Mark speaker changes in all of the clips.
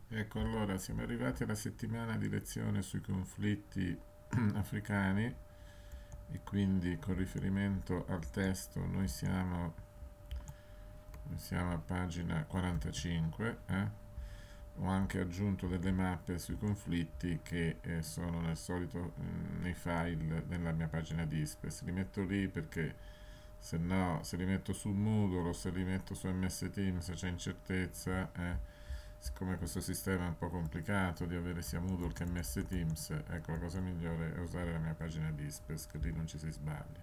Speaker 1: Ecco, allora siamo arrivati alla settimana di lezione sui conflitti africani e quindi con riferimento al testo noi siamo a pagina 45. Ho anche aggiunto delle mappe sui conflitti che sono nel solito nei file della mia pagina Dispes. Li metto lì perché se no, se li metto sul Moodle o se li metto su MS Teams c'è incertezza. Siccome questo sistema è un po' complicato di avere sia Moodle che MS Teams, ecco, la cosa migliore è usare la mia pagina Dispes, che lì non ci si sbaglia.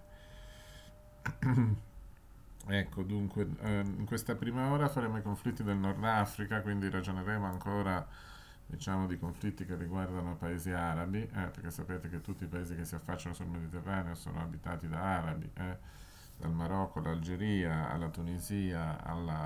Speaker 1: Ecco, dunque, in questa prima ora faremo i conflitti del Nord Africa, quindi ragioneremo ancora, diciamo, di conflitti che riguardano paesi arabi, perché sapete che tutti i paesi che si affacciano sul Mediterraneo sono abitati da arabi, dal Marocco, all'Algeria, alla Tunisia,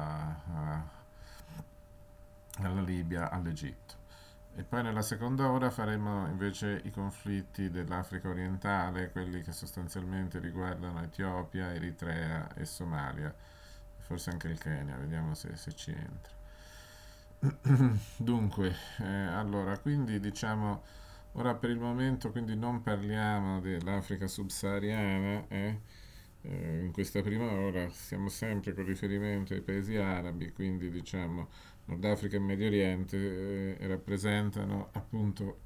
Speaker 1: alla Libia, all'Egitto. E poi nella seconda ora faremo invece i conflitti dell'Africa orientale, quelli che sostanzialmente riguardano Etiopia, Eritrea e Somalia, forse anche il Kenya, vediamo se ci entra. Dunque, allora, quindi diciamo, ora per il momento quindi non parliamo dell'Africa subsahariana, in questa prima ora siamo sempre con riferimento ai paesi arabi, quindi diciamo Nord Africa e Medio Oriente rappresentano appunto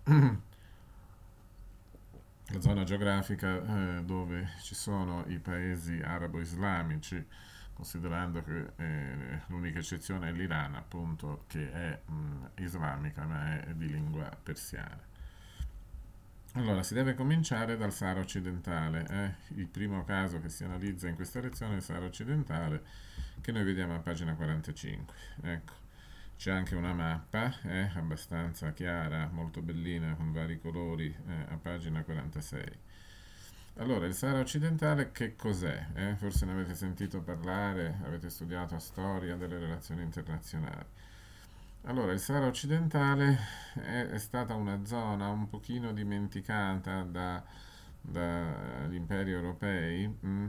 Speaker 1: la zona geografica dove ci sono i paesi arabo-islamici, considerando che l'unica eccezione è l'Iran, appunto, che è islamica ma è di lingua persiana. Allora, si deve cominciare dal Sahara occidentale. Il primo caso che si analizza in questa lezione è il Sahara occidentale, che noi vediamo a pagina 45. Ecco, c'è anche una mappa, abbastanza chiara, molto bellina, con vari colori, a pagina 46. Allora, il Sahara occidentale che cos'è? Forse ne avete sentito parlare, avete studiato a storia delle relazioni internazionali. Allora, il Sahara occidentale è stata una zona un pochino dimenticata dagli imperi europei,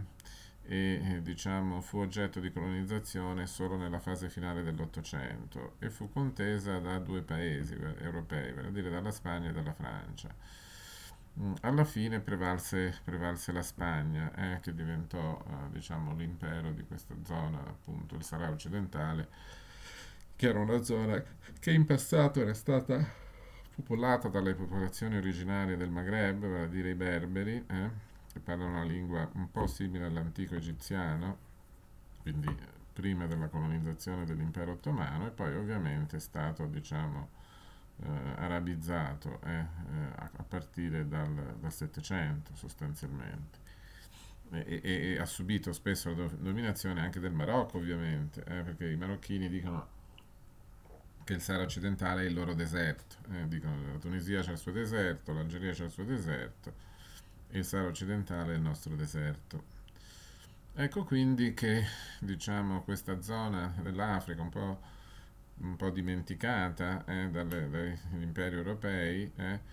Speaker 1: diciamo fu oggetto di colonizzazione solo nella fase finale dell'Ottocento e fu contesa da due paesi europei, vale a dire dalla Spagna e dalla Francia. Alla fine prevalse la Spagna, che diventò diciamo, l'impero di questa zona, appunto il Sahara occidentale, che era una zona che in passato era stata popolata dalle popolazioni originarie del Maghreb, vale a dire i berberi, che parlano una lingua un po' simile all'antico egiziano, quindi prima della colonizzazione dell'impero ottomano, e poi ovviamente è stato, diciamo, arabizzato a partire dal 700 sostanzialmente. E ha subito spesso la dominazione anche del Marocco, ovviamente, perché i marocchini dicono che il Sahara occidentale è il loro deserto. Dicono che la Tunisia c'ha il suo deserto, l'Algeria c'ha il suo deserto e il Sahara occidentale è il nostro deserto. Ecco quindi che diciamo questa zona dell'Africa un po' dimenticata dagli imperi europei,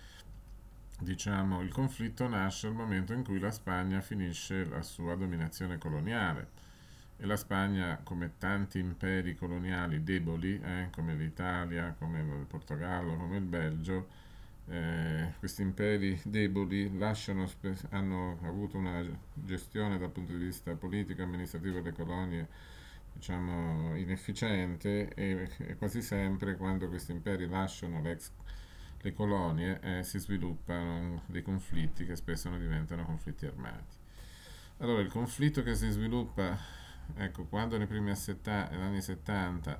Speaker 1: diciamo il conflitto nasce al momento in cui la Spagna finisce la sua dominazione coloniale e la Spagna, come tanti imperi coloniali deboli, come l'Italia, come il Portogallo, come il Belgio, questi imperi deboli hanno avuto una gestione dal punto di vista politico e amministrativo delle colonie, diciamo, inefficiente e quasi sempre quando questi imperi lasciano le colonie si sviluppano dei conflitti che spesso non diventano conflitti armati. Allora, il conflitto che si sviluppa, ecco, quando nei primi anni 70,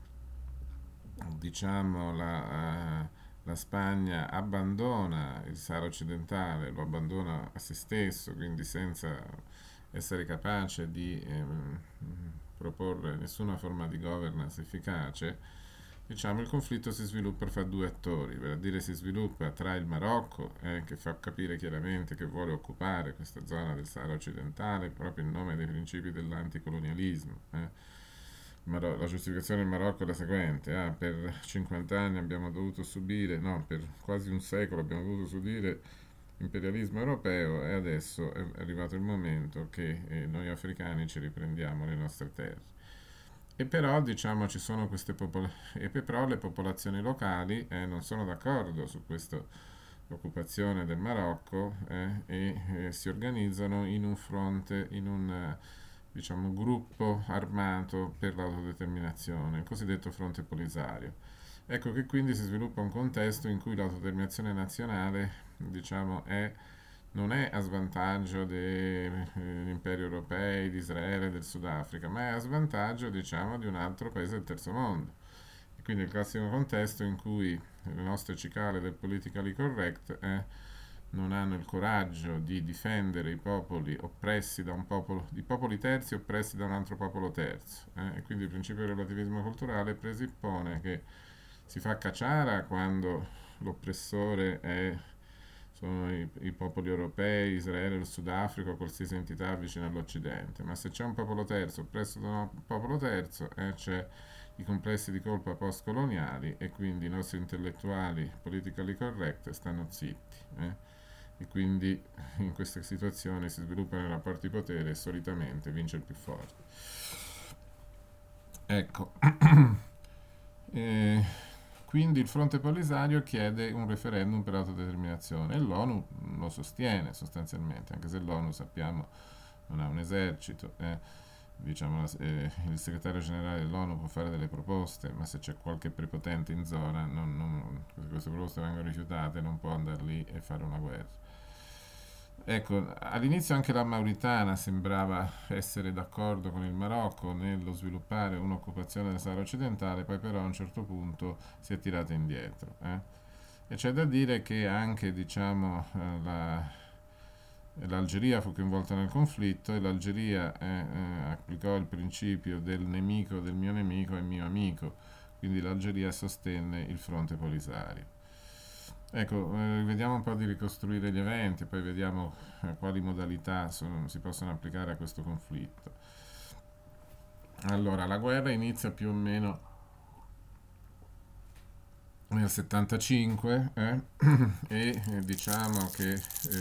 Speaker 1: diciamo, la Spagna abbandona il Sahara occidentale, lo abbandona a se stesso, quindi senza essere capace di proporre nessuna forma di governance efficace, diciamo il conflitto si sviluppa fra due attori, vale a dire si sviluppa tra il Marocco, che fa capire chiaramente che vuole occupare questa zona del Sahara occidentale proprio in nome dei principi dell'anticolonialismo. La giustificazione del Marocco è la seguente: per 50 anni abbiamo dovuto subire, no, per quasi un secolo abbiamo dovuto subire imperialismo europeo e adesso è arrivato il momento che noi africani ci riprendiamo le nostre terre. E però diciamo ci sono e però le popolazioni locali non sono d'accordo su questa occupazione del Marocco si organizzano in un fronte, in un diciamo, gruppo armato per l'autodeterminazione, il cosiddetto fronte polisario. Ecco che quindi si sviluppa un contesto in cui l'autodeterminazione nazionale, diciamo, non è a svantaggio degli imperi europei, di Israele, del Sudafrica, ma è a svantaggio, diciamo, di un altro paese del terzo mondo. E quindi il classico contesto in cui le nostre cicale del politically correct non hanno il coraggio di difendere i popoli oppressi da un popolo, i popoli terzi oppressi da un altro popolo terzo. E quindi il principio del relativismo culturale presuppone che si fa cacciara quando l'oppressore sono i popoli europei, Israele, il Sudafrica o qualsiasi entità vicina all'Occidente, ma se c'è un popolo terzo oppresso da un popolo terzo, c'è i complessi di colpa post-coloniali e quindi i nostri intellettuali politically correct stanno zitti. E quindi in queste situazioni si sviluppano i rapporti di potere e solitamente vince il più forte. Ecco, e quindi il Fronte Polisario chiede un referendum per l'autodeterminazione e l'ONU lo sostiene sostanzialmente, anche se l'ONU sappiamo non ha un esercito. Diciamo, il segretario generale dell'ONU può fare delle proposte, ma se c'è qualche prepotente in zona, se queste proposte vengono rifiutate, non può andare lì e fare una guerra. Ecco, all'inizio anche la Mauritania sembrava essere d'accordo con il Marocco nello sviluppare un'occupazione del Sahara occidentale, poi però a un certo punto si è tirata indietro. E c'è da dire che anche, diciamo, l'Algeria fu coinvolta nel conflitto e l'Algeria applicò il principio del nemico del mio nemico è mio amico, quindi l'Algeria sostenne il fronte polisario. Ecco, vediamo un po' di ricostruire gli eventi, poi vediamo quali modalità si possono applicare a questo conflitto. Allora, la guerra inizia più o meno nel 75 diciamo che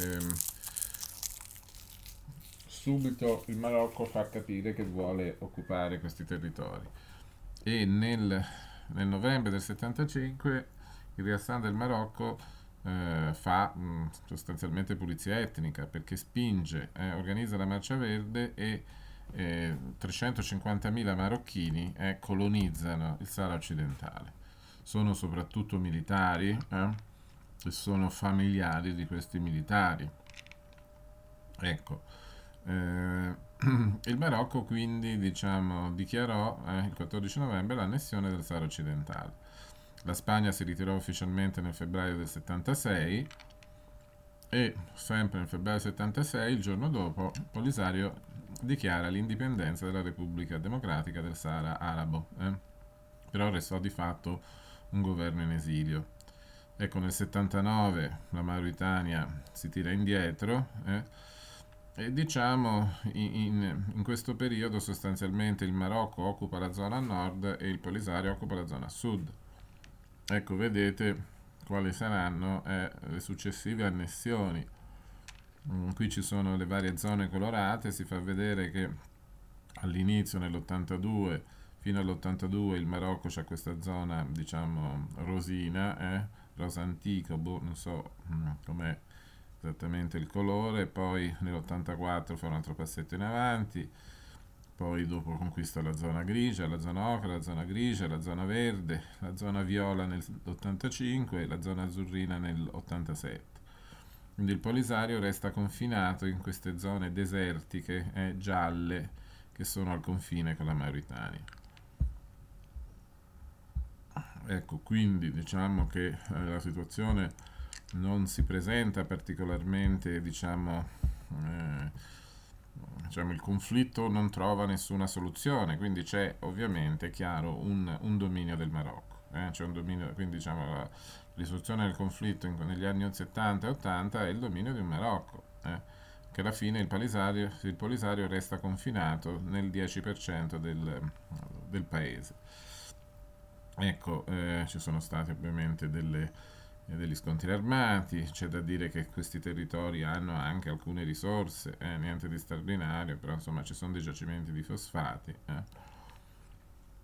Speaker 1: subito il Marocco fa capire che vuole occupare questi territori e nel novembre del 75 il Riassan del Marocco fa sostanzialmente pulizia etnica perché spinge, organizza la Marcia Verde e 350.000 marocchini colonizzano il Sahara occidentale. Sono soprattutto militari e sono familiari di questi militari. Ecco, eh, il Marocco quindi diciamo, dichiarò il 14 novembre l'annessione del Sahara occidentale. La Spagna si ritirò ufficialmente nel febbraio del 76 e sempre nel febbraio 76, il giorno dopo, Polisario dichiara l'indipendenza della Repubblica Democratica del Sahara Arabo. Però restò di fatto un governo in esilio. Ecco, nel 79 la Mauritania si tira indietro e diciamo in questo periodo sostanzialmente il Marocco occupa la zona nord e il Polisario occupa la zona sud. Ecco, vedete quali saranno le successive annessioni. Qui ci sono le varie zone colorate, si fa vedere che all'inizio nell'82 fino all'82 il Marocco c'ha questa zona diciamo rosina, rosa antico, non so com'è esattamente il colore, poi nell'84 fa un altro passetto in avanti, poi dopo conquista la zona grigia, la zona ocra, la zona grigia, la zona verde, la zona viola nell'85 e la zona azzurrina nell'87. Quindi il Polisario resta confinato in queste zone desertiche gialle che sono al confine con la Mauritania. Ecco, quindi diciamo che la situazione non si presenta particolarmente, diciamo il conflitto non trova nessuna soluzione, quindi c'è ovviamente, chiaro, un dominio del Marocco. C'è un dominio, quindi diciamo la risoluzione del conflitto negli anni 70 e 80 è il dominio di un Marocco, che alla fine il Polisario resta confinato nel 10% del paese. Ecco, ci sono stati ovviamente degli scontri armati, c'è da dire che questi territori hanno anche alcune risorse, niente di straordinario, però insomma ci sono dei giacimenti di fosfati.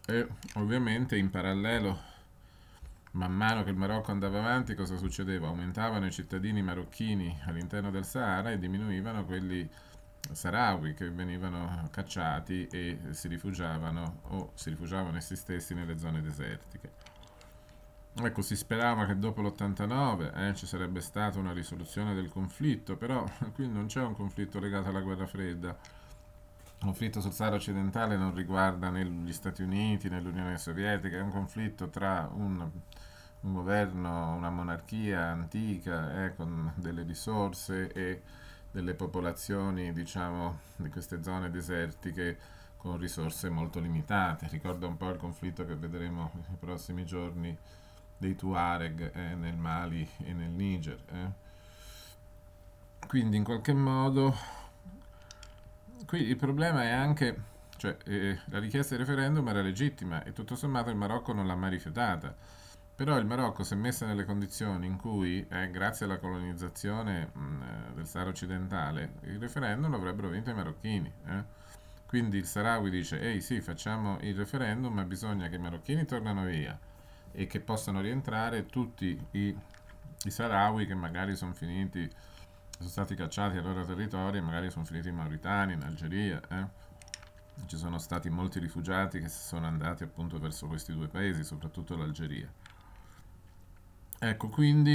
Speaker 1: E ovviamente in parallelo, man mano che il Marocco andava avanti, cosa succedeva? Aumentavano i cittadini marocchini all'interno del Sahara e diminuivano quelli saharawi che venivano cacciati e si rifugiavano o si rifugiavano essi stessi nelle zone desertiche. Ecco, si sperava che dopo l'89 ci sarebbe stata una risoluzione del conflitto, però qui non c'è un conflitto legato alla guerra fredda. Il conflitto sul Sahara occidentale non riguarda né gli Stati Uniti né l'Unione Sovietica, è un conflitto tra un governo, una monarchia antica, con delle risorse e delle popolazioni, diciamo, di queste zone desertiche con risorse molto limitate. Ricorda un po' il conflitto che vedremo nei prossimi giorni dei Tuareg nel Mali e nel Niger. Quindi in qualche modo qui il problema è anche, cioè la richiesta di referendum era legittima e tutto sommato il Marocco non l'ha mai rifiutata. Però il Marocco si è messo nelle condizioni in cui, grazie alla colonizzazione del Sahara occidentale, il referendum lo avrebbero vinto i marocchini. Quindi il Sahrawi dice, ehi sì, facciamo il referendum, ma bisogna che i marocchini tornano via e che possano rientrare tutti i Sahrawi che magari sono finiti, sono stati cacciati ai loro territori e magari sono finiti in Mauritania, in Algeria. Ci sono stati molti rifugiati che sono andati appunto verso questi due paesi, soprattutto l'Algeria. Ecco, quindi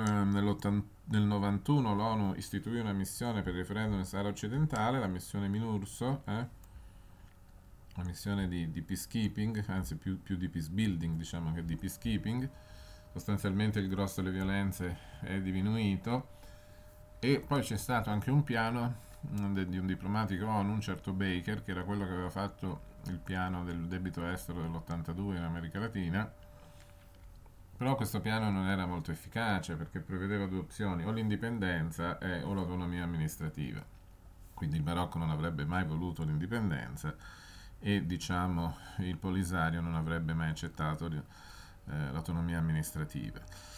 Speaker 1: nel 91 l'ONU istituì una missione per il referendum nel Sahara occidentale, la missione MINURSO, una missione di peacekeeping, anzi più di peacebuilding diciamo che di peacekeeping. Sostanzialmente il grosso delle violenze è diminuito e poi c'è stato anche un piano di un diplomatico ONU, un certo Baker, che era quello che aveva fatto il piano del debito estero dell'82 in America Latina. Però questo piano non era molto efficace perché prevedeva due opzioni, o l'indipendenza o l'autonomia amministrativa. Quindi il Marocco non avrebbe mai voluto l'indipendenza e diciamo il Polisario non avrebbe mai accettato l'autonomia amministrativa.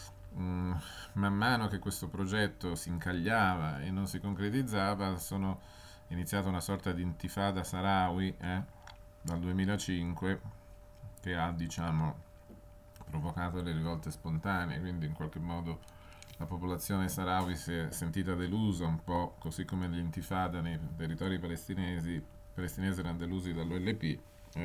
Speaker 1: Man mano che questo progetto si incagliava e non si concretizzava, sono iniziata una sorta di intifada sahrawi dal 2005 che ha diciamo provocato le rivolte spontanee, quindi in qualche modo la popolazione sahrawi si è sentita delusa un po', così come l'intifada nei territori palestinesi, i palestinesi erano delusi dall'OLP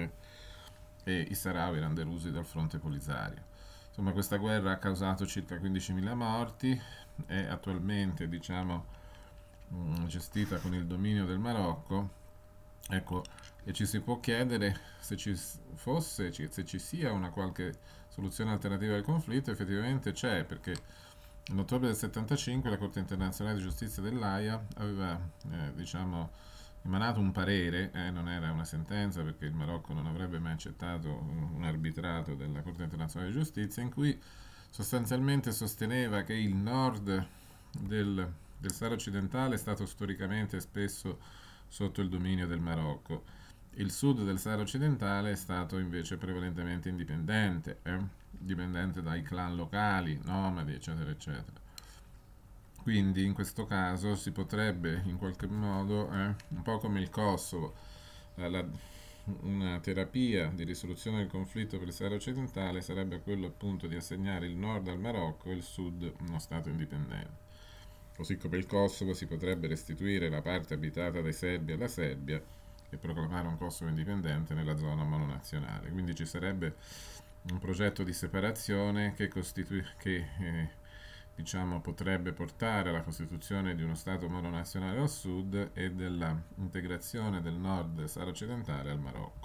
Speaker 1: e i sahrawi erano delusi dal fronte polisario. Insomma, questa guerra ha causato circa 15.000 morti, è attualmente, diciamo, gestita con il dominio del Marocco. Ecco, e ci si può chiedere se ci fosse, se ci sia una qualche soluzione alternativa al conflitto. Effettivamente c'è, perché nell'ottobre del 75 la Corte internazionale di giustizia dell'Aia aveva, diciamo, emanato un parere, non era una sentenza perché il Marocco non avrebbe mai accettato un arbitrato della Corte internazionale di giustizia, in cui sostanzialmente sosteneva che il nord del Sahara occidentale è stato storicamente spesso sotto il dominio del Marocco. Il sud del Sahara occidentale è stato invece prevalentemente indipendente, dipendente dai clan locali, nomadi, eccetera, eccetera. Quindi in questo caso si potrebbe in qualche modo, un po' come il Kosovo, la- una terapia di risoluzione del conflitto per il Sahara occidentale sarebbe quello appunto di assegnare il nord al Marocco e il sud uno Stato indipendente. Così come il Kosovo si potrebbe restituire la parte abitata dai serbi alla Serbia e proclamare un Kosovo indipendente nella zona mononazionale. Quindi ci sarebbe un progetto di separazione che diciamo, potrebbe portare alla costituzione di uno Stato mononazionale al sud e della integrazione del nord del Sahara occidentale al Marocco.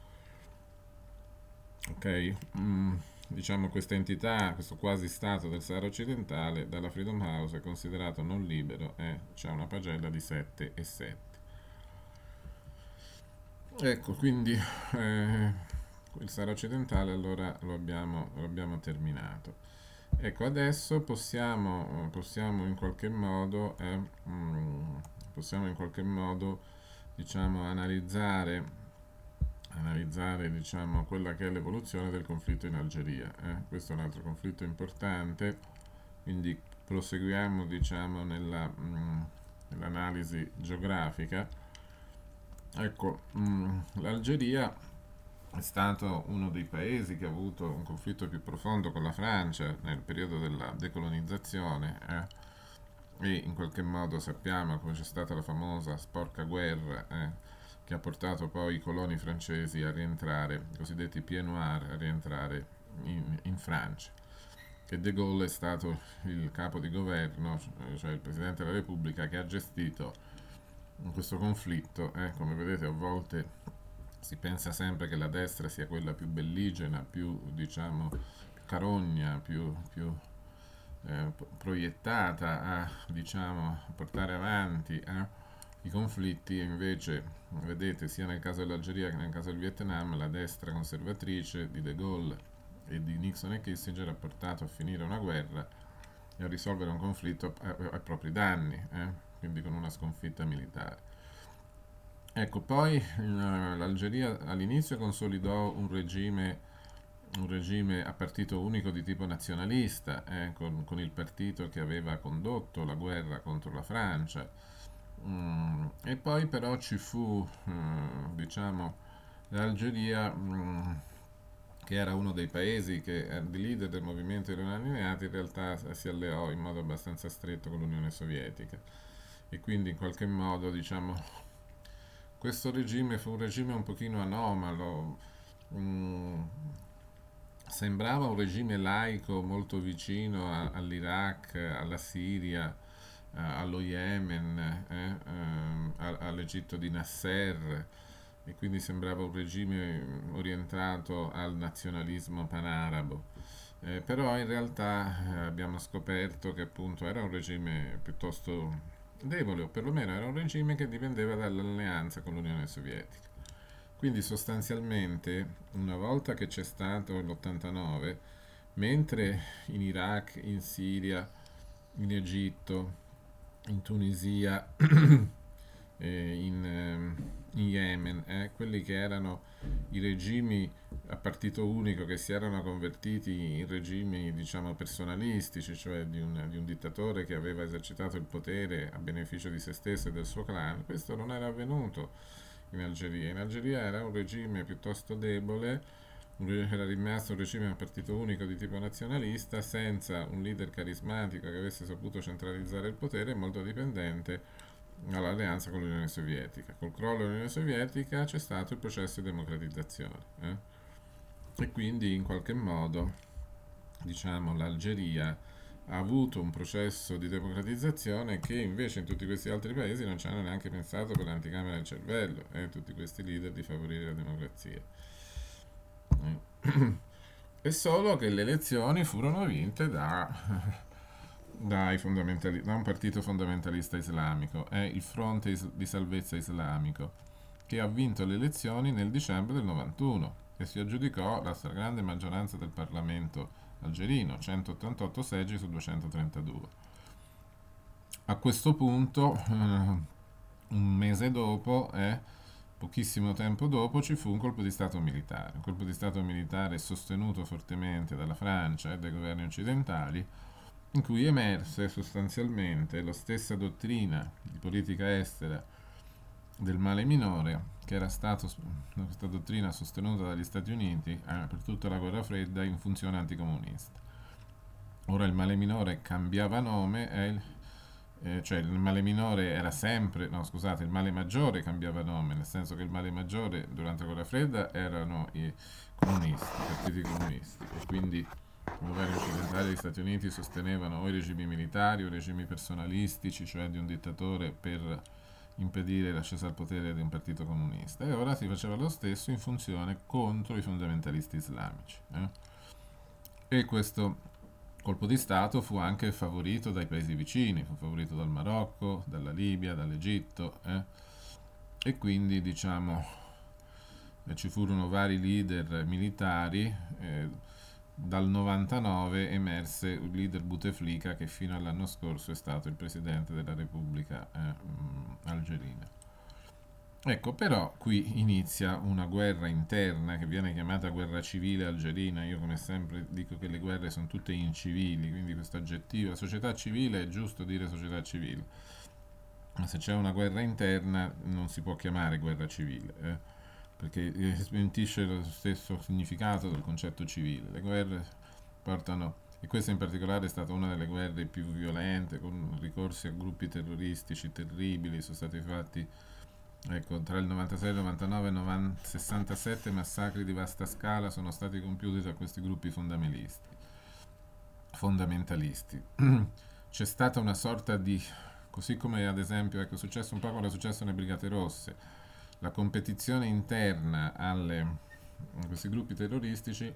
Speaker 1: Ok? Diciamo questa entità, questo quasi Stato del Sahara occidentale, dalla Freedom House è considerato non libero e c'è una pagella di 7 e 7. Ecco, quindi il Sahara occidentale allora lo abbiamo terminato. Ecco, adesso possiamo in qualche modo, possiamo in qualche modo diciamo, analizzare diciamo, quella che è l'evoluzione del conflitto in Algeria. Questo è un altro conflitto importante, quindi proseguiamo diciamo, nell'analisi geografica. Ecco, l'Algeria è stato uno dei paesi che ha avuto un conflitto più profondo con la Francia nel periodo della decolonizzazione, e in qualche modo sappiamo come c'è stata la famosa sporca guerra, che ha portato poi i coloni francesi a rientrare, i cosiddetti pieds noirs, a rientrare in Francia. Che De Gaulle è stato il capo di governo, cioè il Presidente della Repubblica, che ha gestito questo conflitto. Come vedete, a volte si pensa sempre che la destra sia quella più belligera, più, diciamo, più carogna, più proiettata a, diciamo, portare avanti i conflitti, e invece, vedete, sia nel caso dell'Algeria che nel caso del Vietnam, la destra conservatrice di De Gaulle e di Nixon e Kissinger ha portato a finire una guerra e a risolvere un conflitto ai propri danni, quindi con una sconfitta militare. Ecco, poi l'Algeria all'inizio consolidò un regime a partito unico di tipo nazionalista, con il partito che aveva condotto la guerra contro la Francia. E poi però ci fu, diciamo, l'Algeria, che era uno dei paesi che era di leader del movimento dei non allineati, in realtà si alleò in modo abbastanza stretto con l'Unione Sovietica, e quindi in qualche modo, diciamo, questo regime fu un regime un pochino anomalo. mm, Sembrava un regime laico molto vicino all'Iraq, alla Siria, allo Yemen, all'Egitto di Nasser, e quindi sembrava un regime orientato al nazionalismo panarabo. Però in realtà abbiamo scoperto che appunto era un regime piuttosto debole, o perlomeno era un regime che dipendeva dall'alleanza con l'Unione Sovietica. Quindi sostanzialmente, una volta che c'è stato l'89, mentre in Iraq, in Siria, in Egitto, in Tunisia, in Yemen, quelli che erano i regimi a partito unico che si erano convertiti in regimi, diciamo, personalistici, cioè di un dittatore che aveva esercitato il potere a beneficio di se stesso e del suo clan. Questo non era avvenuto in Algeria. In Algeria era un regime piuttosto debole, era rimasto un regime a partito unico di tipo nazionalista, senza un leader carismatico che avesse saputo centralizzare il potere, molto dipendente dall'alleanza con l'Unione Sovietica. Col crollo dell'Unione Sovietica c'è stato il processo di democratizzazione, e quindi in qualche modo, diciamo, l'Algeria ha avuto un processo di democratizzazione che invece in tutti questi altri paesi non ci hanno neanche pensato per l'anticamera del cervello, tutti questi leader, di favorire la democrazia. È solo che le elezioni furono vinte da un partito fondamentalista islamico, è il Fronte di Salvezza Islamico, che ha vinto le elezioni nel dicembre del 91 e si aggiudicò la stragrande maggioranza del Parlamento algerino, 188 seggi su 232. A questo punto, un mese dopo, pochissimo tempo dopo, ci fu un colpo di Stato militare. Un colpo di Stato militare sostenuto fortemente dalla Francia e dai governi occidentali, in cui emerse sostanzialmente la stessa dottrina di politica estera del male minore, che era stata questa dottrina sostenuta dagli Stati Uniti per tutta la guerra fredda in funzione anticomunista. Ora il male minore cambiava nome, cioè il male minore era sempre, no scusate, il male maggiore cambiava nome, nel senso che il male maggiore durante la guerra fredda erano i comunisti, i partiti comunisti, e quindi i governi occidentali degli Stati Uniti sostenevano o i regimi militari o i regimi personalistici, cioè di un dittatore per impedire l'ascesa al potere di un partito comunista, e ora si faceva lo stesso in funzione contro i fondamentalisti islamici. E questo colpo di Stato fu anche favorito dai paesi vicini, fu favorito dal Marocco, dalla Libia, dall'Egitto, e quindi, diciamo, ci furono vari leader militari. Dal 99 emerse il leader Bouteflika, che fino all'anno scorso è stato il presidente della Repubblica algerina. Ecco, però qui inizia una guerra interna che viene chiamata guerra civile algerina. Io come sempre dico che le guerre sono tutte incivili, quindi questo aggettivo, società civile, è giusto dire società civile, ma se c'è una guerra interna non si può chiamare guerra civile. perché smentisce lo stesso significato del concetto civile. Le guerre portano, e questa in particolare è stata una delle guerre più violente, con ricorsi a gruppi terroristici terribili, sono stati fatti, ecco, tra il 96 e il 99, 67 massacri di vasta scala sono stati compiuti da questi gruppi fondamentalisti. C'è stata una sorta di, così come ad esempio, ecco, è successo un po' come è successo nelle Brigate Rosse, la competizione interna a questi gruppi terroristici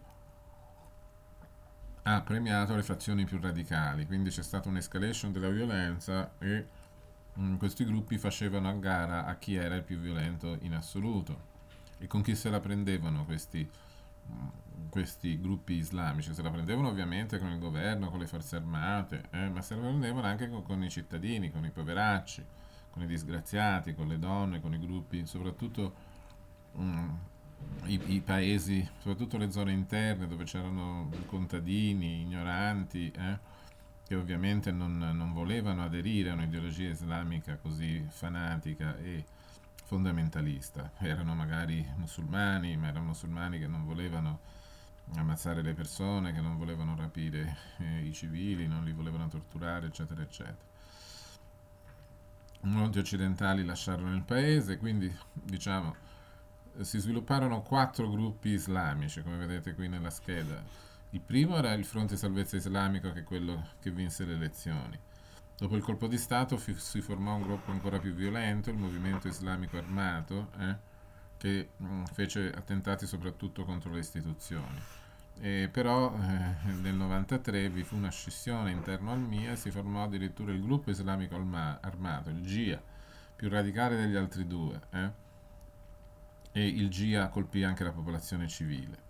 Speaker 1: ha premiato le fazioni più radicali, quindi c'è stata un'escalation della violenza e questi gruppi facevano a gara a chi era il più violento in assoluto. E con chi se la prendevano questi gruppi islamici? Se la prendevano ovviamente con il governo, con le forze armate, ma se la prendevano anche con i cittadini, con i poveracci, con i disgraziati, con le donne, con i gruppi, soprattutto mm, i paesi, soprattutto le zone interne dove c'erano contadini, ignoranti, che ovviamente non volevano aderire a un'ideologia islamica così fanatica e fondamentalista. Erano magari musulmani, ma erano musulmani che non volevano ammazzare le persone, che non volevano rapire i civili, non li volevano torturare, eccetera, eccetera. Molti occidentali lasciarono il paese, quindi diciamo si svilupparono quattro gruppi islamici, come vedete qui nella scheda. Il primo era il Fronte Salvezza Islamico, che è quello che vinse le elezioni. Dopo il colpo di Stato si formò un gruppo ancora più violento, il Movimento Islamico Armato, che fece attentati soprattutto contro le istituzioni. Però nel 93 vi fu una scissione interno al MIA e si formò addirittura il gruppo islamico armato, il GIA, più radicale degli altri due, e il GIA colpì anche la popolazione civile.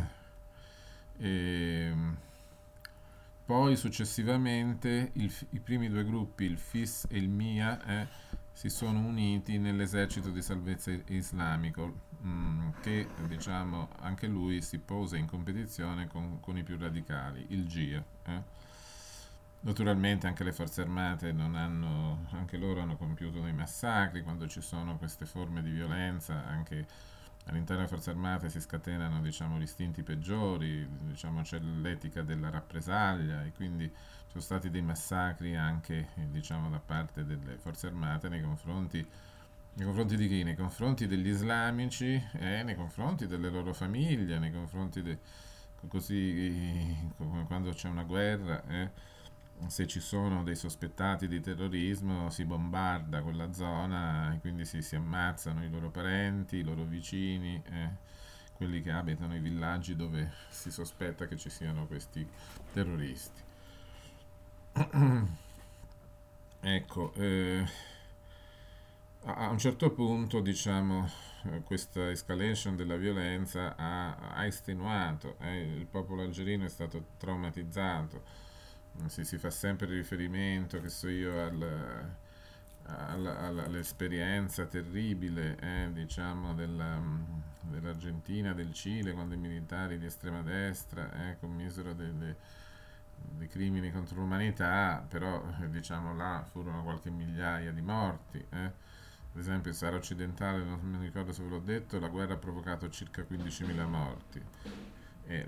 Speaker 1: E, poi successivamente i primi due gruppi, il FIS e il MIA, si sono uniti nell'esercito di salvezza islamico, che diciamo anche lui si pose in competizione con i più radicali, il GIA. Naturalmente anche le forze armate anche loro hanno compiuto dei massacri. Quando ci sono queste forme di violenza, anche all'interno delle forze armate si scatenano, diciamo, gli istinti peggiori, diciamo, c'è l'etica della rappresaglia e quindi ci sono stati dei massacri anche, diciamo, da parte delle forze armate nei confronti di chi? Nei confronti degli islamici e nei confronti delle loro famiglie, nei confronti così come quando c'è una guerra, se ci sono dei sospettati di terrorismo si bombarda quella zona e quindi si ammazzano i loro parenti, i loro vicini, quelli che abitano i villaggi dove si sospetta che ci siano questi terroristi. Ecco, a un certo punto, diciamo, questa escalation della violenza ha estenuato, il popolo algerino è stato traumatizzato. Si fa sempre riferimento, che so io, all'esperienza terribile, diciamo, dell'Argentina, del Cile, quando i militari di estrema destra commisero dei crimini contro l'umanità, però diciamo là furono qualche migliaia di morti. Ad esempio il Sahara occidentale, non mi ricordo se ve l'ho detto, la guerra ha provocato circa 15.000 morti e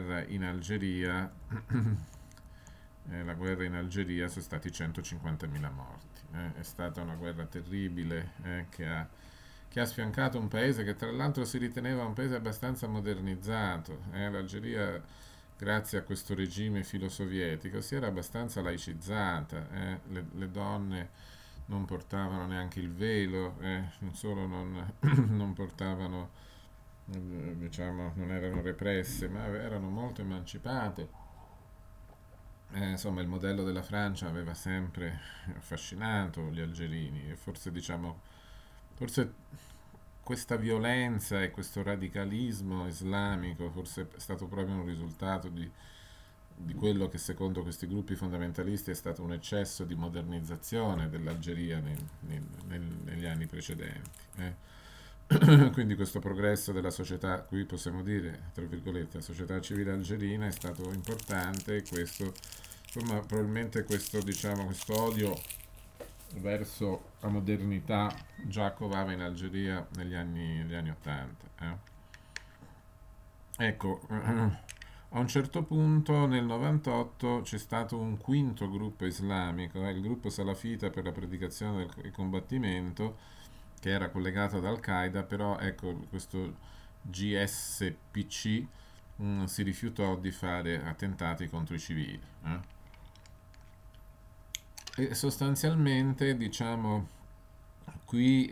Speaker 1: la guerra in Algeria sono stati 150.000 morti. È stata una guerra terribile che ha sfiancato un paese che tra l'altro si riteneva un paese abbastanza modernizzato. L'Algeria, grazie a questo regime filosovietico, si era abbastanza laicizzata. Le donne non portavano neanche il velo, non solo non portavano, diciamo, non erano represse, ma erano molto emancipate. Insomma, il modello della Francia aveva sempre affascinato gli algerini e forse, diciamo, forse questa violenza e questo radicalismo islamico forse è stato proprio un risultato di quello che secondo questi gruppi fondamentalisti è stato un eccesso di modernizzazione dell'Algeria negli anni precedenti. Quindi questo progresso della società, qui possiamo dire, tra virgolette, la società civile algerina è stato importante e questo, insomma, probabilmente questo, diciamo, questo odio verso la modernità già covava in Algeria negli anni 80. Ecco, a un certo punto nel 98 c'è stato un quinto gruppo islamico, il gruppo salafita per la predicazione e combattimento, che era collegato ad Al-Qaeda, però ecco, questo GSPC si rifiutò di fare attentati contro i civili. E sostanzialmente, diciamo, qui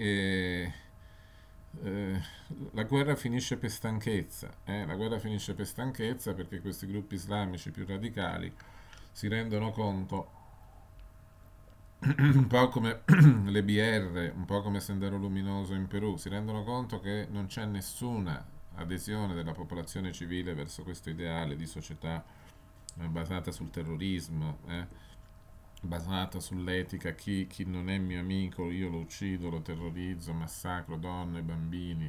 Speaker 1: eh, la guerra finisce per stanchezza. La guerra finisce per stanchezza perché questi gruppi islamici più radicali si rendono conto, un po' come le BR, un po' come Sendero Luminoso in Perù, si rendono conto che non c'è nessuna adesione della popolazione civile verso questo ideale di società basata sul terrorismo, basata sull'etica, chi non è mio amico io lo uccido, lo terrorizzo, massacro donne, bambini,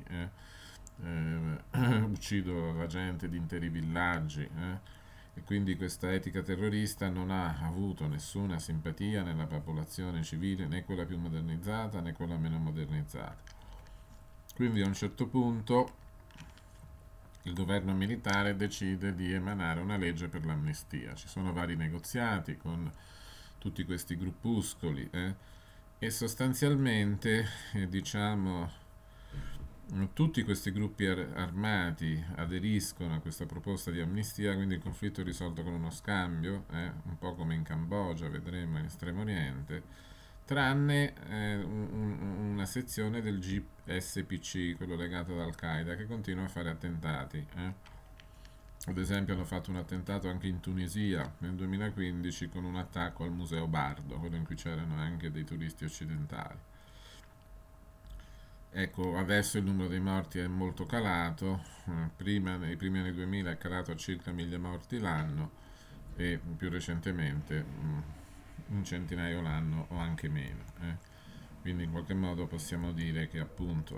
Speaker 1: uccido la gente di interi villaggi. E quindi questa etica terrorista non ha avuto nessuna simpatia nella popolazione civile, né quella più modernizzata né quella meno modernizzata. Quindi a un certo punto il governo militare decide di emanare una legge per l'amnistia. Ci sono vari negoziati con tutti questi gruppuscoli e sostanzialmente, diciamo, tutti questi gruppi armati aderiscono a questa proposta di amnistia, quindi il conflitto è risolto con uno scambio, un po' come in Cambogia, vedremo in Estremo Oriente, tranne una sezione del GSPC, quello legato ad Al-Qaeda, che continua a fare attentati. Ad esempio hanno fatto un attentato anche in Tunisia nel 2015 con un attacco al Museo Bardo, quello in cui c'erano anche dei turisti occidentali. Ecco, adesso il numero dei morti è molto calato, prima, nei primi anni 2000 è calato a circa 1000 morti l'anno e più recentemente un centinaio l'anno o anche meno. Quindi in qualche modo possiamo dire che appunto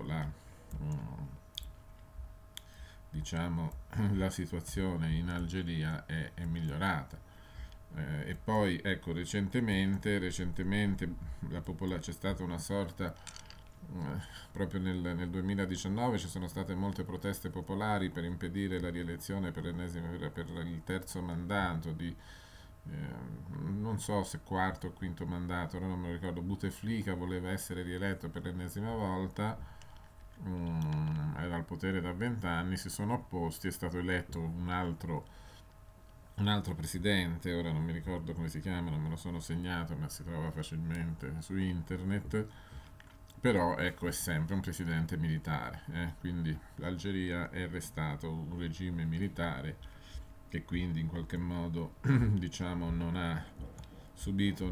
Speaker 1: diciamo, la situazione in Algeria è migliorata. E poi ecco, recentemente c'è stata una sorta proprio nel 2019 ci sono state molte proteste popolari per impedire la rielezione per il terzo mandato di non so se quarto o quinto mandato, ora non me lo ricordo. Bouteflika voleva essere rieletto per l'ennesima volta, era al potere da 20 anni, si sono opposti, è stato eletto un altro presidente, ora non mi ricordo come si chiama, non me lo sono segnato, ma si trova facilmente su internet. Però ecco, è sempre un presidente militare, quindi l'Algeria è restato un regime militare che quindi in qualche modo diciamo non ha subito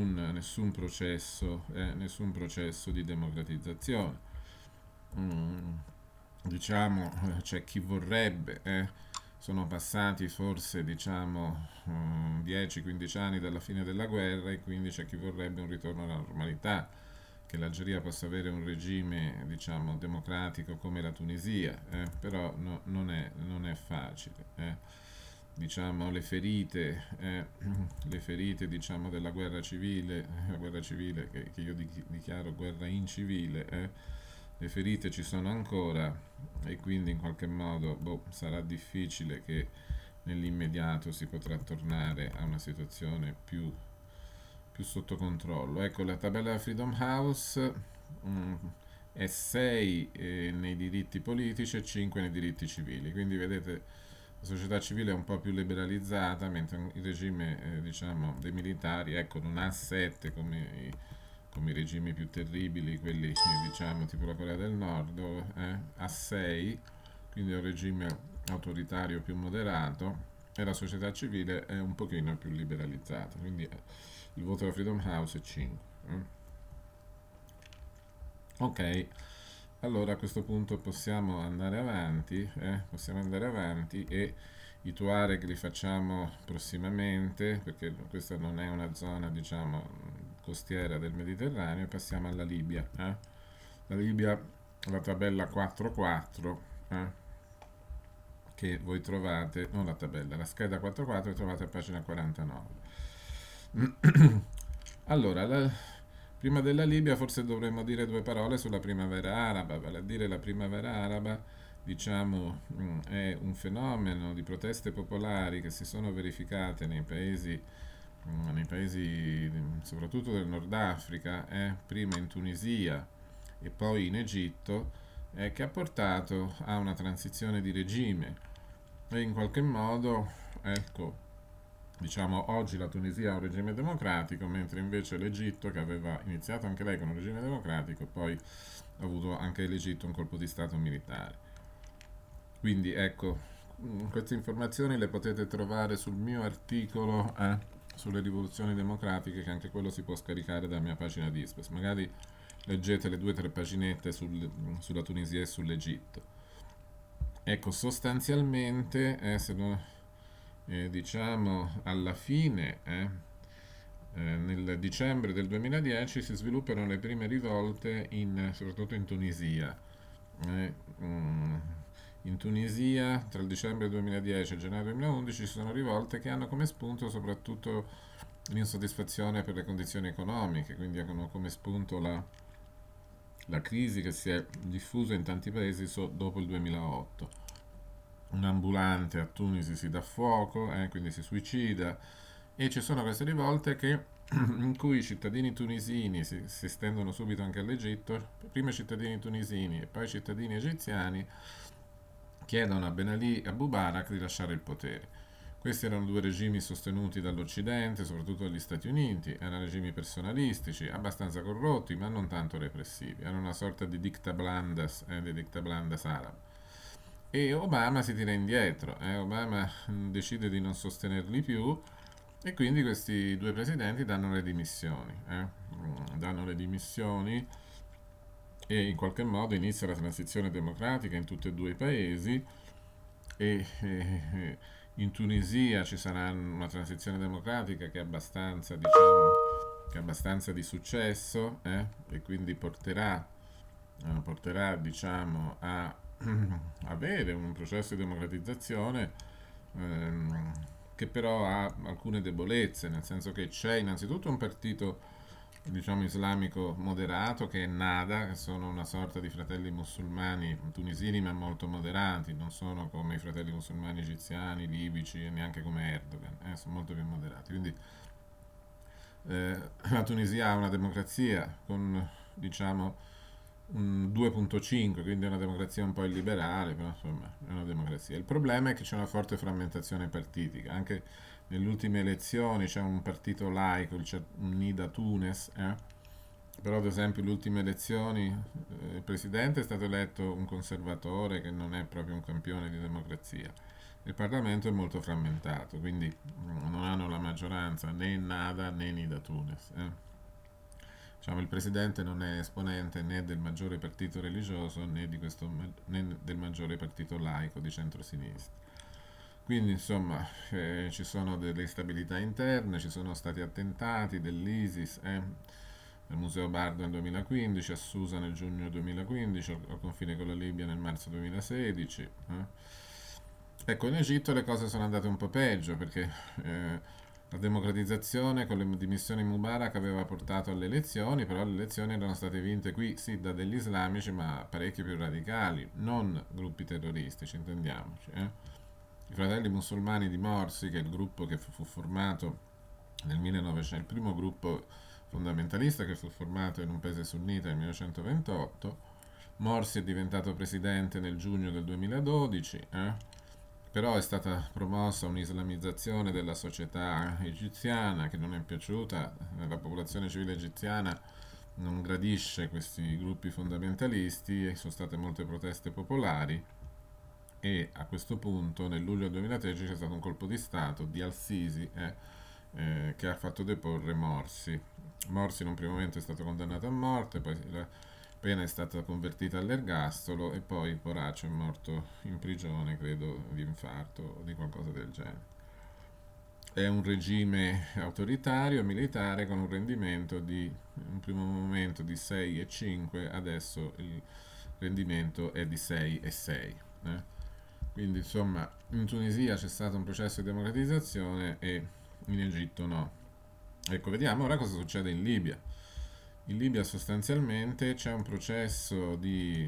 Speaker 1: nessun processo di democratizzazione. Mm, diciamo c'è chi vorrebbe, sono passati forse diciamo 10-15 anni dalla fine della guerra e quindi c'è chi vorrebbe un ritorno alla normalità, che l'Algeria possa avere un regime diciamo democratico come la Tunisia, però non è facile. Diciamo le ferite diciamo della guerra civile, la guerra civile che io dichiaro guerra incivile, le ferite ci sono ancora e quindi in qualche modo sarà difficile che nell'immediato si potrà tornare a una situazione più sotto controllo. Ecco, la tabella della Freedom House è 6 nei diritti politici e 5 nei diritti civili, quindi vedete la società civile è un po' più liberalizzata, mentre il regime diciamo, dei militari ecco, non ha 7 come i regimi più terribili, quelli diciamo tipo la Corea del Nord, ha 6, quindi è un regime autoritario più moderato e la società civile è un pochino più liberalizzata, quindi il voto della Freedom House è 5. Ok, allora a questo punto possiamo andare avanti e i Tuareg li facciamo prossimamente perché questa non è una zona diciamo costiera del Mediterraneo e passiamo alla Libia. La Libia, la tabella 4.4 che voi trovate, non la tabella, la scheda 4.4 che trovate a pagina 49. Allora, Prima della Libia forse dovremmo dire due parole sulla primavera araba, vale a dire la primavera araba, diciamo, è un fenomeno di proteste popolari che si sono verificate nei paesi soprattutto del Nord Africa, prima in Tunisia e poi in Egitto, che ha portato a una transizione di regime e in qualche modo, ecco, diciamo, oggi la Tunisia ha un regime democratico, mentre invece l'Egitto, che aveva iniziato anche lei con un regime democratico, poi ha avuto anche l'Egitto un colpo di stato militare. Quindi ecco, queste informazioni le potete trovare sul mio articolo sulle rivoluzioni democratiche, che anche quello si può scaricare dalla mia pagina di Ispes. Magari leggete le 2 o 3 paginette sulla Tunisia e sull'Egitto. Ecco, sostanzialmente, se non, diciamo alla fine, nel dicembre del 2010 si sviluppano le prime rivolte soprattutto in Tunisia. Eh, mm, In Tunisia, tra il dicembre 2010 e il gennaio 2011, ci sono rivolte che hanno come spunto soprattutto l'insoddisfazione per le condizioni economiche, quindi hanno come spunto la crisi che si è diffusa in tanti paesi dopo il 2008. Un ambulante a Tunisi si dà fuoco, quindi si suicida, e ci sono queste rivolte in cui i cittadini tunisini si estendono subito anche all'Egitto, prima i cittadini tunisini e poi i cittadini egiziani chiedono a Ben Ali e a Mubarak di lasciare il potere. Questi erano 2 regimi sostenuti dall'Occidente, soprattutto dagli Stati Uniti, erano regimi personalistici, abbastanza corrotti, ma non tanto repressivi. Erano una sorta di dictablandas, dei dictablandas arabi. E Obama si tira indietro, Obama decide di non sostenerli più e quindi questi 2 presidenti danno le dimissioni. Danno le dimissioni e in qualche modo inizia la transizione democratica in tutti e 2 i paesi e in Tunisia ci sarà una transizione democratica che è abbastanza, diciamo, che è abbastanza di successo, e quindi porterà diciamo, a avere un processo di democratizzazione ehm, che però ha alcune debolezze, nel senso che c'è innanzitutto un partito diciamo islamico moderato che è Nada, che sono una sorta di fratelli musulmani tunisini ma molto moderati, non sono come i fratelli musulmani egiziani, libici e neanche come Erdogan, sono molto più moderati. Quindi la Tunisia ha una democrazia con diciamo un 2.5, quindi è una democrazia un po' illiberale, però insomma è una democrazia. Il problema è che c'è una forte frammentazione partitica, anche nelle ultime elezioni c'è un partito laico, il Nida Tunes, però ad esempio alle ultime elezioni il presidente è stato eletto un conservatore che non è proprio un campione di democrazia. Il Parlamento è molto frammentato, quindi non hanno la maggioranza né Nada né Nida Tunes. Diciamo, il presidente non è esponente né del maggiore partito religioso né del maggiore partito laico di centrosinistra. Quindi insomma ci sono delle instabilità interne, ci sono stati attentati dell'ISIS al Museo Bardo nel 2015, a Susa nel giugno 2015, al confine con la Libia nel marzo 2016. Ecco, in Egitto le cose sono andate un po' peggio perché la democratizzazione con le dimissioni Mubarak aveva portato alle elezioni, però le elezioni erano state vinte qui sì da degli islamici ma parecchio più radicali, non gruppi terroristici, intendiamoci. I fratelli musulmani di Morsi, che è il gruppo che fu formato nel 1900, il primo gruppo fondamentalista che fu formato in un paese sunnita nel 1928, Morsi è diventato presidente nel giugno del 2012, però è stata promossa un'islamizzazione della società egiziana che non è piaciuta, la popolazione civile egiziana non gradisce questi gruppi fondamentalisti e sono state molte proteste popolari e a questo punto nel luglio del 2013 c'è stato un colpo di stato di Al-Sisi che ha fatto deporre Morsi. Morsi in un primo momento è stato condannato a morte, poi la pena è stata convertita all'ergastolo e poi il poraccio è morto in prigione, credo di infarto o di qualcosa del genere. È un regime autoritario, militare, con un rendimento in un primo momento di 6,5, adesso il rendimento è di 6,6. Quindi insomma in Tunisia c'è stato un processo di democratizzazione e in Egitto no. Ecco, vediamo ora cosa succede in Libia. In Libia sostanzialmente c'è un processo di...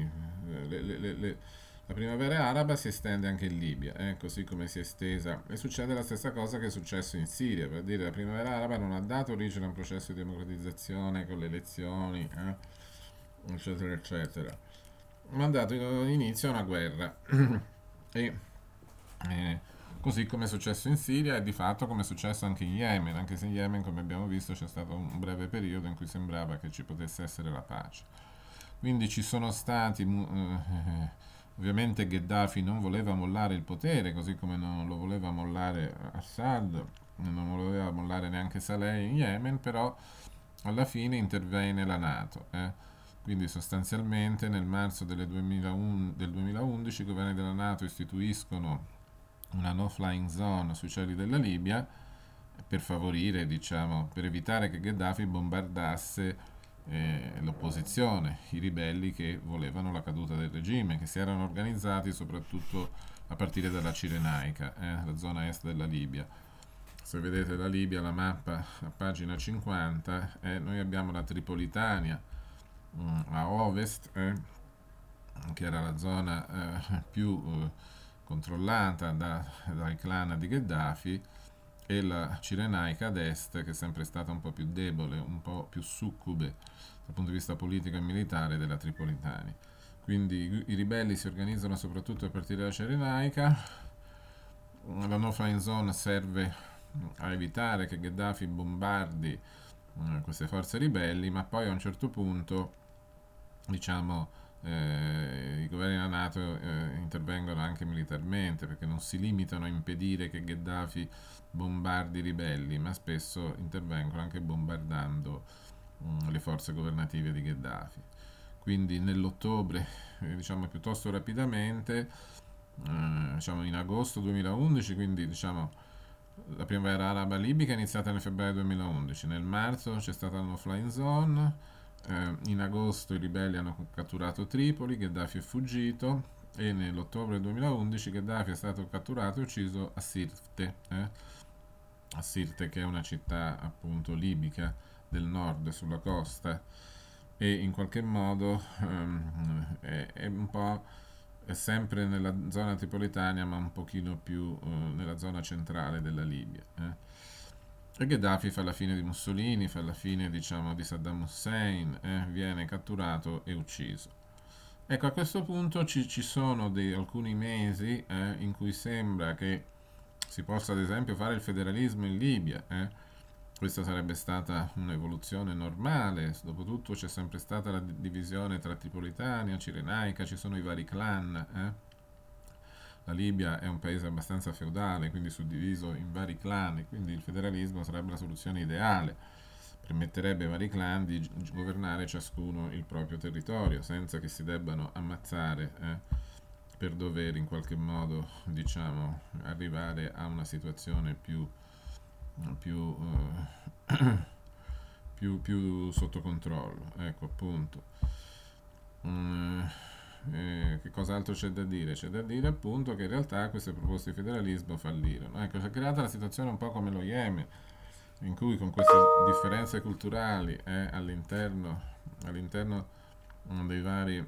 Speaker 1: la primavera araba si estende anche in Libia, così come si è estesa, e succede la stessa cosa che è successo in Siria, per dire la primavera araba non ha dato origine a un processo di democratizzazione con le elezioni, eccetera, eccetera, ma ha dato inizio a una guerra. E eh, così come è successo in Siria e di fatto come è successo anche in Yemen, anche se in Yemen, come abbiamo visto, c'è stato un breve periodo in cui sembrava che ci potesse essere la pace. Quindi ci sono stati, ovviamente Gheddafi non voleva mollare il potere, così come non lo voleva mollare Assad, non voleva mollare neanche Saleh in Yemen, però alla fine interviene la Nato. Quindi sostanzialmente nel marzo del 2011 i governi della Nato istituiscono una no-flying zone sui cieli della Libia per favorire, diciamo, per evitare che Gheddafi bombardasse l'opposizione, i ribelli che volevano la caduta del regime, che si erano organizzati soprattutto a partire dalla Cirenaica, la zona est della Libia. Se vedete la Libia, la mappa a pagina 50, noi abbiamo la Tripolitania a ovest, che era la zona più controllata dal clan di Gheddafi, e la Cirenaica ad est, che è sempre stata un po' più debole, un po' più succube dal punto di vista politico e militare della Tripolitania. Quindi i ribelli si organizzano soprattutto a partire dalla Cirenaica. La no-flying zone serve a evitare che Gheddafi bombardi queste forze ribelli, ma poi a un certo punto, diciamo, i governi della Nato intervengono anche militarmente, perché non si limitano a impedire che Gheddafi bombardi i ribelli, ma spesso intervengono anche bombardando le forze governative di Gheddafi. Quindi nell'ottobre, diciamo piuttosto rapidamente, diciamo in agosto 2011, quindi diciamo la primavera araba libica è iniziata nel febbraio 2011, nel marzo c'è stata la no-flying zone, in agosto i ribelli hanno catturato Tripoli, Gheddafi è fuggito e nell'ottobre 2011 Gheddafi è stato catturato e ucciso a Sirte, a Sirte che è una città appunto libica del nord sulla costa, e in qualche modo è un po' è sempre nella zona tripolitania ma un pochino più nella zona centrale della Libia. E Gheddafi fa la fine di Mussolini, fa la fine diciamo di Saddam Hussein, viene catturato e ucciso. Ecco, a questo punto ci sono alcuni mesi in cui sembra che si possa ad esempio fare il federalismo in Libia. Questa sarebbe stata un'evoluzione normale, dopotutto c'è sempre stata la divisione tra Tripolitania, Cirenaica, ci sono i vari clan. La Libia è un paese abbastanza feudale, quindi suddiviso in vari clan, e quindi il federalismo sarebbe la soluzione ideale. Permetterebbe ai vari clan di governare ciascuno il proprio territorio, senza che si debbano ammazzare per dover in qualche modo, diciamo, arrivare a una situazione più, più sotto controllo. Ecco, appunto. Che cos'altro c'è da dire? C'è da dire appunto che in realtà queste proposte di federalismo fallirono. Ecco, si è creata la situazione un po' come lo Yemen, in cui con queste differenze culturali all'interno dei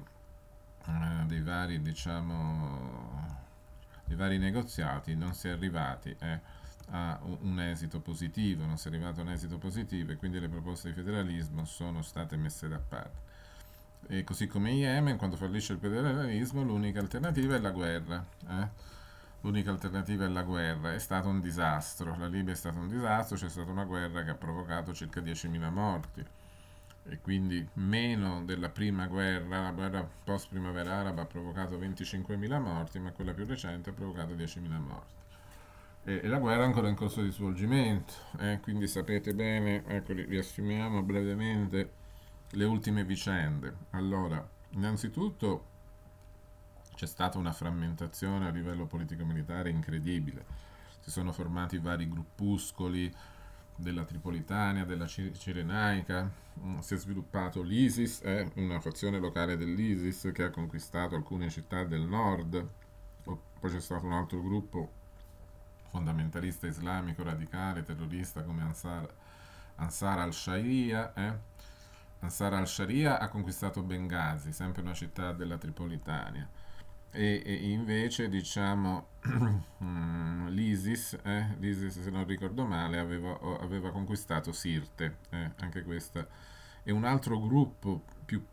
Speaker 1: vari, diciamo, dei vari negoziati non si è arrivati a un esito positivo, non si è arrivato a un esito positivo, e quindi le proposte di federalismo sono state messe da parte. E così come in Yemen, quando fallisce il federalismo, l'unica alternativa è la guerra. L'unica alternativa è la guerra. È stato un disastro. La Libia è stato un disastro, c'è stata una guerra che ha provocato circa 10.000 morti. E quindi meno della prima guerra, la guerra post primavera araba ha provocato 25.000 morti, ma quella più recente ha provocato 10.000 morti. E la guerra è ancora in corso di svolgimento, quindi sapete bene, ecco, riassumiamo brevemente le ultime vicende. Allora, innanzitutto c'è stata una frammentazione a livello politico-militare incredibile. Si sono formati vari gruppuscoli della Tripolitania, della Cirenaica, si è sviluppato l'ISIS, una fazione locale dell'ISIS che ha conquistato alcune città del nord. Poi c'è stato un altro gruppo fondamentalista islamico radicale, terrorista come Ansar al-Sharia, Ansar al-Sharia ha conquistato Bengasi, sempre una città della Tripolitania. E invece, diciamo, l'ISIS, se non ricordo male, aveva conquistato Sirte, anche questa. E un altro gruppo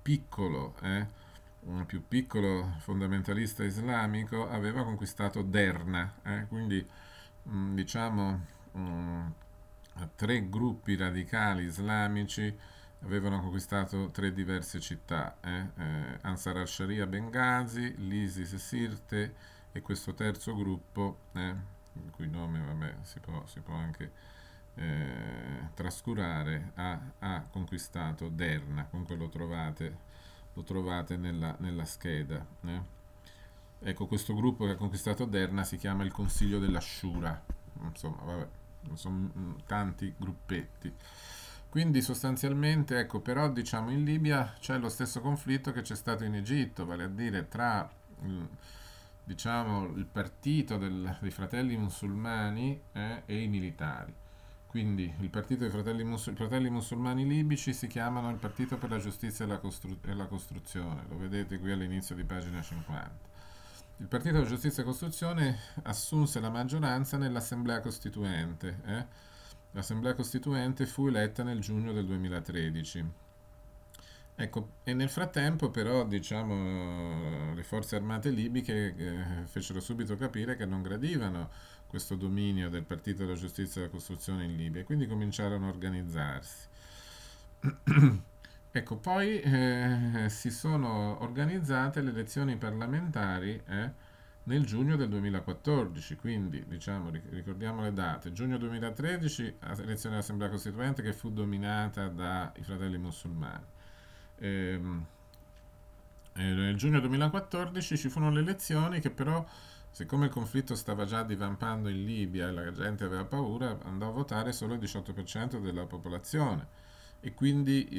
Speaker 1: un più piccolo fondamentalista islamico, aveva conquistato Derna, quindi diciamo mh, tre gruppi radicali islamici avevano conquistato tre diverse città, Ansar al-Sharia Bengasi, l'ISIS Sirte e questo terzo gruppo, il cui nome vabbè, si può anche trascurare, ha conquistato Derna, comunque lo trovate nella scheda. Ecco, questo gruppo che ha conquistato Derna si chiama il Consiglio della Shura, insomma, vabbè, sono tanti gruppetti. Quindi sostanzialmente, ecco, però diciamo in Libia c'è lo stesso conflitto che c'è stato in Egitto, vale a dire tra diciamo, il partito dei fratelli musulmani e i militari. Quindi il partito dei fratelli musulmani libici si chiamano il Partito per la Giustizia e la Costruzione, lo vedete qui all'inizio di pagina 50. Il Partito per la Giustizia e la Costruzione assunse la maggioranza nell'Assemblea Costituente. L'Assemblea Costituente fu eletta nel giugno del 2013. Ecco, e nel frattempo però, diciamo, le forze armate libiche fecero subito capire che non gradivano questo dominio del Partito della Giustizia e della Costruzione in Libia e quindi cominciarono a organizzarsi. Ecco, poi si sono organizzate le elezioni parlamentari nel giugno del 2014, quindi diciamo, ricordiamo le date. Giugno 2013, elezione dell'Assemblea Costituente che fu dominata dai fratelli musulmani. Ehm, Nel giugno 2014 ci furono le elezioni che però, siccome il conflitto stava già divampando in Libia e la gente aveva paura, andò a votare solo il 18% della popolazione e quindi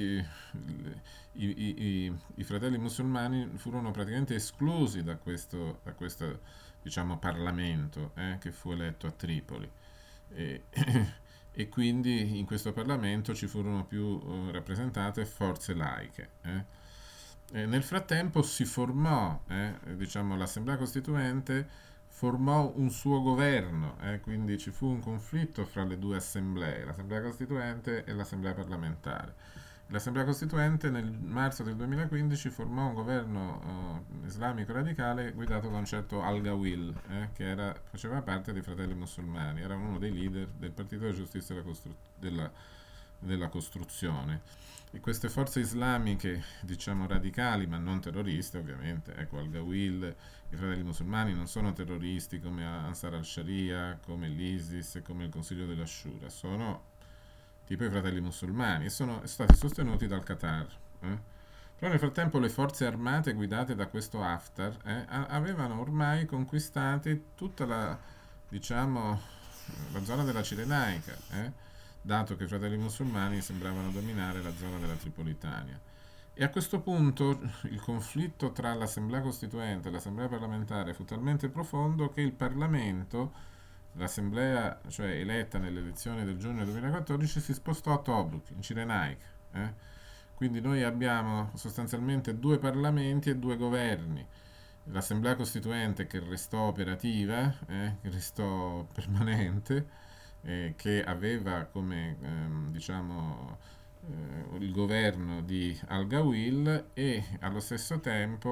Speaker 1: i fratelli musulmani furono praticamente esclusi da questo diciamo, Parlamento che fu eletto a Tripoli. E, e quindi in questo Parlamento ci furono più rappresentate forze laiche. Nel frattempo si formò, diciamo, l'Assemblea Costituente formò un suo governo, quindi ci fu un conflitto fra le due assemblee, l'Assemblea Costituente e l'Assemblea Parlamentare. L'Assemblea Costituente nel marzo del 2015 formò un governo islamico radicale guidato da un certo Al-Gawil, faceva parte dei Fratelli Musulmani, era uno dei leader del Partito della Giustizia e della Costruzione. E queste forze islamiche, diciamo radicali, ma non terroriste ovviamente, ecco Al-Gawil, i fratelli musulmani non sono terroristi come Ansar al-Sharia, come l'ISIS e come il Consiglio della Shura, sono tipo i fratelli musulmani e sono stati sostenuti dal Qatar. Però nel frattempo le forze armate guidate da questo Haftar avevano ormai conquistato tutta diciamo, la zona della Cirenaica, dato che i fratelli musulmani sembravano dominare la zona della Tripolitania. E a questo punto il conflitto tra l'Assemblea Costituente e l'Assemblea Parlamentare fu talmente profondo che il Parlamento, l'Assemblea, cioè eletta nelle elezioni del giugno 2014, si spostò a Tobruk, in Cirenaica. Quindi noi abbiamo sostanzialmente due Parlamenti e due governi. L'Assemblea Costituente che restò operativa, che restò permanente, che aveva come diciamo il governo di Al-Gawil e allo stesso tempo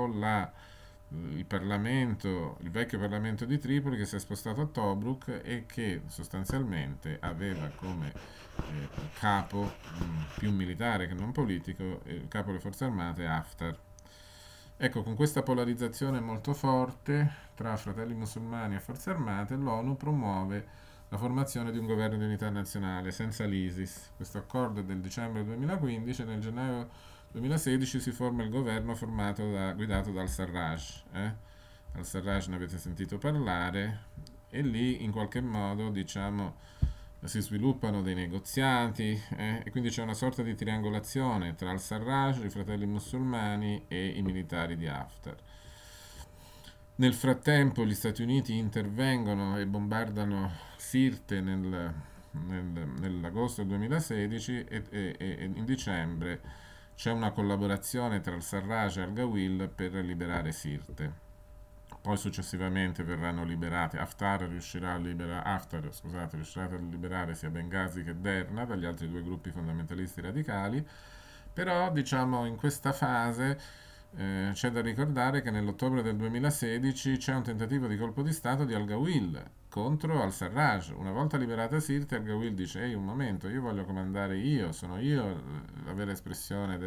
Speaker 1: il vecchio Parlamento di Tripoli che si è spostato a Tobruk e che sostanzialmente aveva come capo più militare che non politico il capo delle forze armate Haftar. Ecco, con questa polarizzazione molto forte tra fratelli musulmani e forze armate, l'ONU promuove la formazione di un governo di unità nazionale senza l'ISIS. Questo accordo è del dicembre 2015 e nel gennaio 2016 si forma il governo guidato da al-Sarraj. Al-Sarraj ne avete sentito parlare e lì in qualche modo diciamo si sviluppano dei negoziati e quindi c'è una sorta di triangolazione tra al-Sarraj, i fratelli musulmani e i militari di Haftar. Nel frattempo gli Stati Uniti intervengono e bombardano Sirte nell'agosto del 2016 e in dicembre c'è una collaborazione tra al-Sarraj e al-Gawil per liberare Sirte. Poi successivamente verranno liberati. Haftar, scusate, riuscirà a liberare sia Benghazi che Derna dagli altri due gruppi fondamentalisti radicali. Però, diciamo, in questa fase c'è da ricordare che nell'ottobre del 2016 c'è un tentativo di colpo di Stato di Al-Gawil contro al-Sarraj. Una volta liberata Sirte, Al-Gawil dice: ehi, un momento, io voglio comandare io, sono io la vera espressione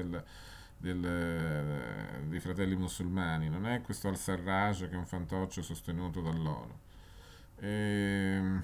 Speaker 1: dei fratelli musulmani, non è questo al-Sarraj che è un fantoccio sostenuto dall'ONU. Ehm,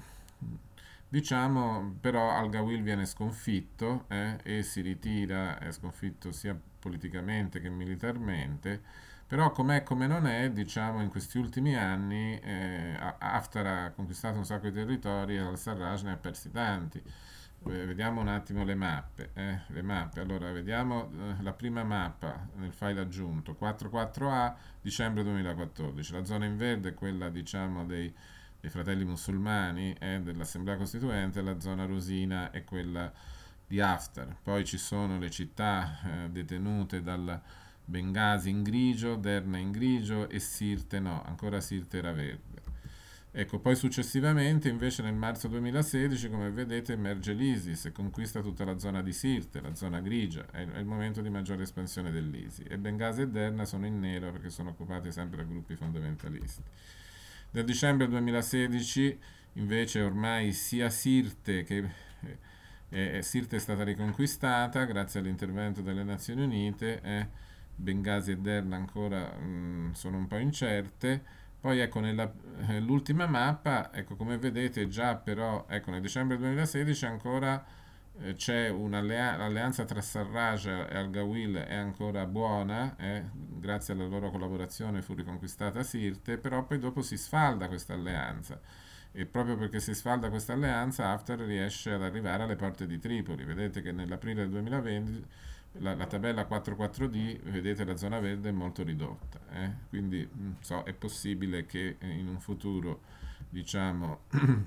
Speaker 1: diciamo, però Al-Gawil viene sconfitto e si ritira, è sconfitto sia politicamente che militarmente, però com'è come non è, diciamo, in questi ultimi anni Haftar ha conquistato un sacco di territori e al-Sarraj ne ha persi tanti. Vediamo un attimo le mappe. Le mappe. Allora, vediamo la prima mappa nel file aggiunto, 44A, dicembre 2014. La zona in verde è quella, diciamo, dei fratelli musulmani dell'Assemblea Costituente, la zona rosina è quella di Haftar. Poi ci sono le città detenute dal Benghazi in grigio, Derna in grigio e Sirte no, ancora Sirte era verde. Ecco, poi successivamente, invece, nel marzo 2016, come vedete, emerge l'ISIS e conquista tutta la zona di Sirte, la zona grigia, è il momento di maggiore espansione dell'ISIS. E Benghazi e Derna sono in nero perché sono occupati sempre da gruppi fondamentalisti. Nel dicembre 2016, invece, ormai sia Sirte che Sirte è stata riconquistata grazie all'intervento delle Nazioni Unite, Benghazi e Derna ancora sono un po' incerte. Poi ecco, nell'ultima mappa, ecco, come vedete già però, ecco, nel dicembre 2016 ancora c'è un'alleanza tra Sarraj e Al-Gawil è ancora buona, grazie alla loro collaborazione fu riconquistata Sirte, però poi dopo si sfalda questa alleanza. E proprio perché si sfalda questa alleanza, Haftar riesce ad arrivare alle porte di Tripoli. Vedete che nell'aprile del 2020 la tabella 44D, vedete la zona verde è molto ridotta, quindi è possibile che in un futuro, diciamo,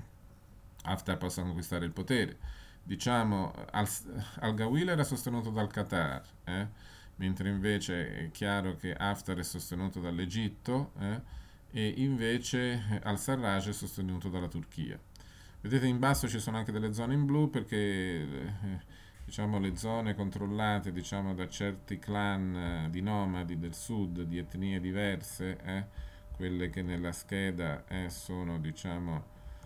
Speaker 1: Haftar possa conquistare il potere. Diciamo, Al-Gawil era sostenuto dal Qatar, mentre invece è chiaro che Haftar è sostenuto dall'Egitto, e invece al-Sarraj è sostenuto dalla Turchia. Vedete in basso ci sono anche delle zone in blu perché diciamo, le zone controllate, diciamo, da certi clan di nomadi del sud, di etnie diverse, quelle che nella scheda sono, diciamo,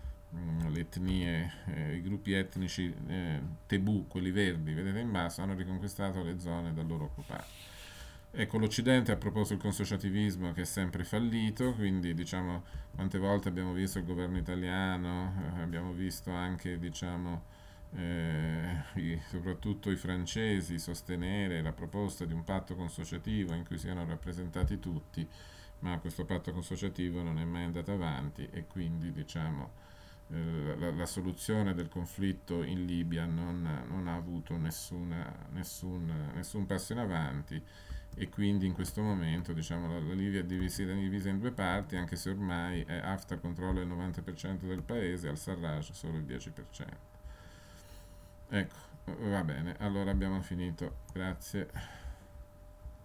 Speaker 1: le etnie, i gruppi etnici Tebu, quelli verdi, vedete in basso, hanno riconquistato le zone da loro occupate. Ecco, l'Occidente ha proposto il consociativismo che è sempre fallito, quindi diciamo quante volte abbiamo visto il governo italiano, abbiamo visto anche diciamo, soprattutto i francesi sostenere la proposta di un patto consociativo in cui siano rappresentati tutti, ma questo patto consociativo non è mai andato avanti e quindi diciamo, la soluzione del conflitto in Libia non ha avuto nessun passo in avanti e quindi in questo momento diciamo, la Libia è divisa in due parti, anche se ormai Haftar controlla il 90% del paese, al-Sarraj solo il 10%. Ecco, va bene, allora abbiamo finito, grazie.